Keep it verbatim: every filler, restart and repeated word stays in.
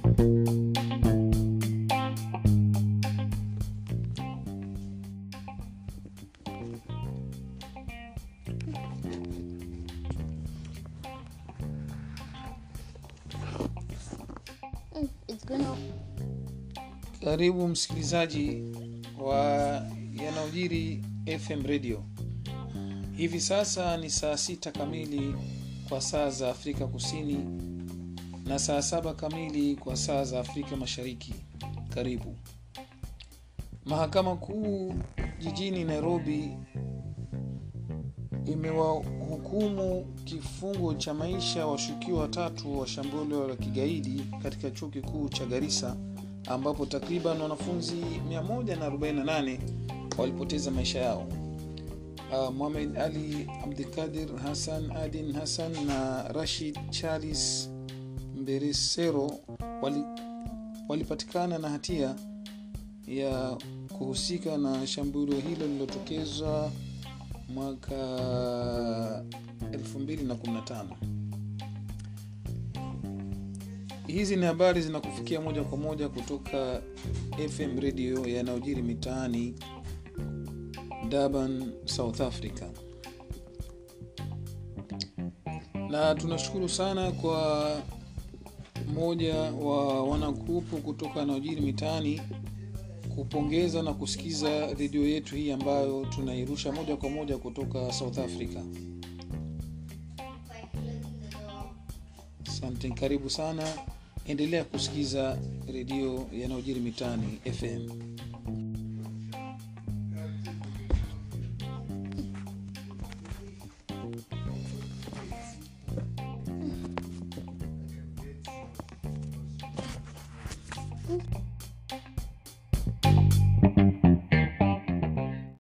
It's gonna... Karibu msikilizaji wa yanayojiri F M Radio. Hivi sasa ni saa sita kamili kwa saa za Afrika Kusini na saa saba kamili kwa saa za Afrika Mashariki. Karibu. Mahakama Kuu jijini Nairobi imewahukumu kifungo cha maisha washukiwa watatu wa shambulio la kigaidi katika chuo kikuu cha Garissa, ambapo takriban wanafunzi mia moja arobaini na nane walipoteza maisha yao. Uh, Mohamed Ali Abdikadir Hassan Adin Hassan na Rashid Charles Mberesero wali, walipatikana na hatia ya kuhusika na shambulio hilo lililotokeza mwaka elfu mbili na kumi na tano. Hizi ni habari zinakufikia moja kwa moja kutoka F M Radio yanayojiri mitaani Durban, South Africa. Na tunashukuru sana kwa moja wa wanagrupu kutoka yanayojiri mitaani kupongeza na kusikiza video yetu hii ambayo tunairusha moja kwa moja kutoka South Africa. Asante, karibu sana. Endelea kusikiza radio yanayojiri mitaani F M. Mm.